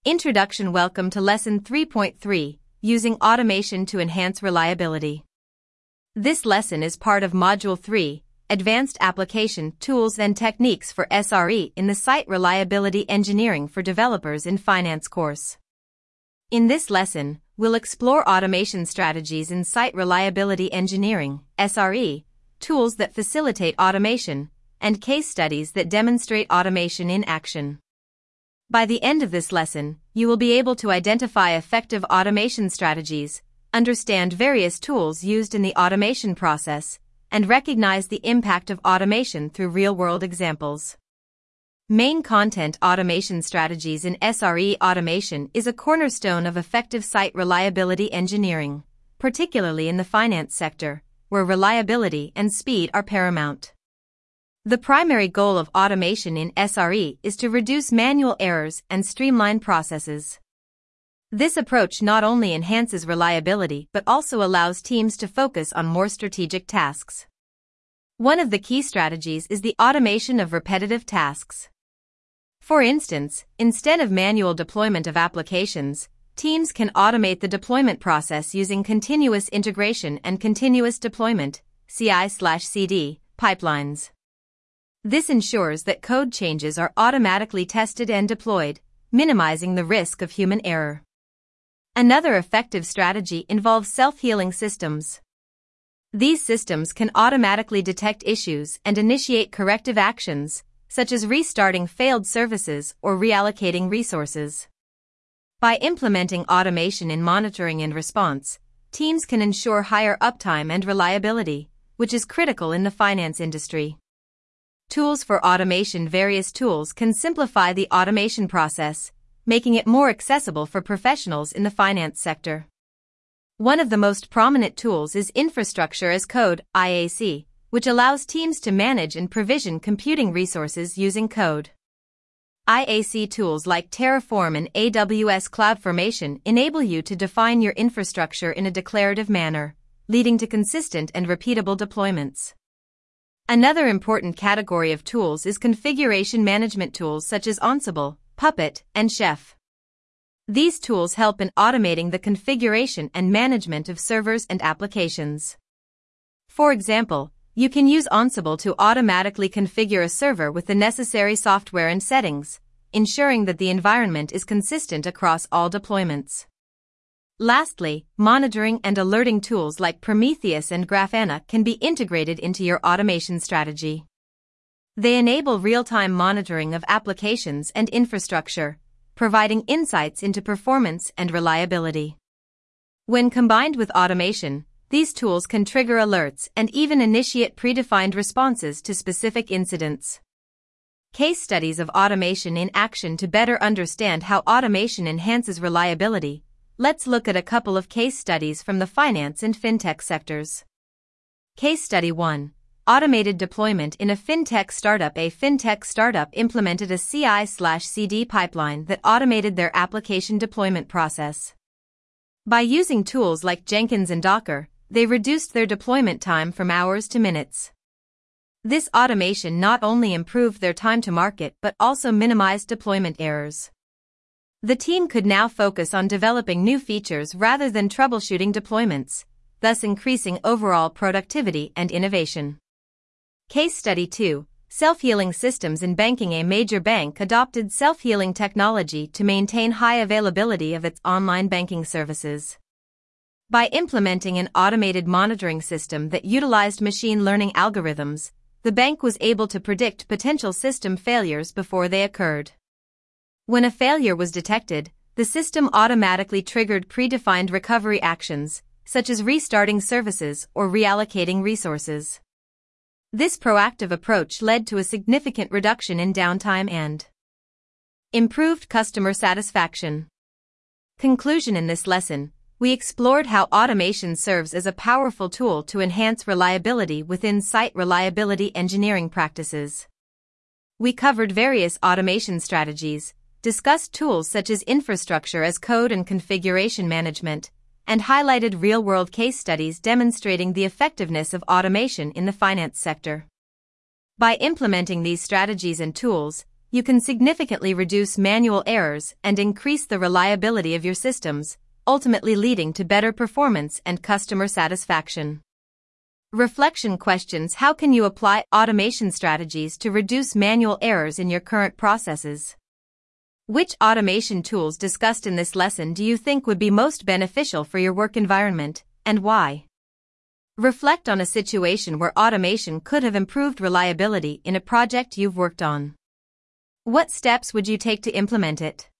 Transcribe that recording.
Introduction. Welcome to Lesson 3.3, Using Automation to Enhance Reliability. This lesson is part of Module 3, Advanced Application Tools and Techniques for SRE in the Site Reliability Engineering for Developers in Finance course. In this lesson, we'll explore automation strategies in Site Reliability Engineering, SRE, tools that facilitate automation, and case studies that demonstrate automation in action. By the end of this lesson, you will be able to identify effective automation strategies, understand various tools used in the automation process, and recognize the impact of automation through real-world examples. Main content. Automation strategies in SRE. Automation is a cornerstone of effective site reliability engineering, particularly in the finance sector, where reliability and speed are paramount. The primary goal of automation in SRE is to reduce manual errors and streamline processes. This approach not only enhances reliability but also allows teams to focus on more strategic tasks. One of the key strategies is the automation of repetitive tasks. For instance, instead of manual deployment of applications, teams can automate the deployment process using continuous integration and continuous deployment (CI/CD) pipelines. This ensures that code changes are automatically tested and deployed, minimizing the risk of human error. Another effective strategy involves self-healing systems. These systems can automatically detect issues and initiate corrective actions, such as restarting failed services or reallocating resources. By implementing automation in monitoring and response, teams can ensure higher uptime and reliability, which is critical in the finance industry. Tools for automation. Various tools can simplify the automation process, making it more accessible for professionals in the finance sector. One of the most prominent tools is Infrastructure as Code, IAC, which allows teams to manage and provision computing resources using code. IAC tools like Terraform and AWS CloudFormation enable you to define your infrastructure in a declarative manner, leading to consistent and repeatable deployments. Another important category of tools is configuration management tools such as Ansible, Puppet, and Chef. These tools help in automating the configuration and management of servers and applications. For example, you can use Ansible to automatically configure a server with the necessary software and settings, ensuring that the environment is consistent across all deployments. Lastly, monitoring and alerting tools like Prometheus and Grafana can be integrated into your automation strategy. They enable real-time monitoring of applications and infrastructure, providing insights into performance and reliability. When combined with automation, these tools can trigger alerts and even initiate predefined responses to specific incidents. Case studies of automation in action. To better understand how automation enhances reliability, let's look at a couple of case studies from the finance and fintech sectors. Case Study 1. Automated deployment in a fintech startup. A fintech startup implemented a CI/CD pipeline that automated their application deployment process. By using tools like Jenkins and Docker, they reduced their deployment time from hours to minutes. This automation not only improved their time to market but also minimized deployment errors. The team could now focus on developing new features rather than troubleshooting deployments, thus increasing overall productivity and innovation. Case Study 2. Self-healing systems in banking. A major bank adopted self-healing technology to maintain high availability of its online banking services. By implementing an automated monitoring system that utilized machine learning algorithms, the bank was able to predict potential system failures before they occurred. When a failure was detected, the system automatically triggered predefined recovery actions, such as restarting services or reallocating resources. This proactive approach led to a significant reduction in downtime and improved customer satisfaction. Conclusion. In this lesson, we explored how automation serves as a powerful tool to enhance reliability within site reliability engineering practices. We covered various automation strategies, discussed tools such as Infrastructure as Code and configuration management, and highlighted real-world case studies demonstrating the effectiveness of automation in the finance sector. By implementing these strategies and tools, you can significantly reduce manual errors and increase the reliability of your systems, ultimately leading to better performance and customer satisfaction. Reflection questions: how can you apply automation strategies to reduce manual errors in your current processes? Which automation tools discussed in this lesson do you think would be most beneficial for your work environment, and why? Reflect on a situation where automation could have improved reliability in a project you've worked on. What steps would you take to implement it?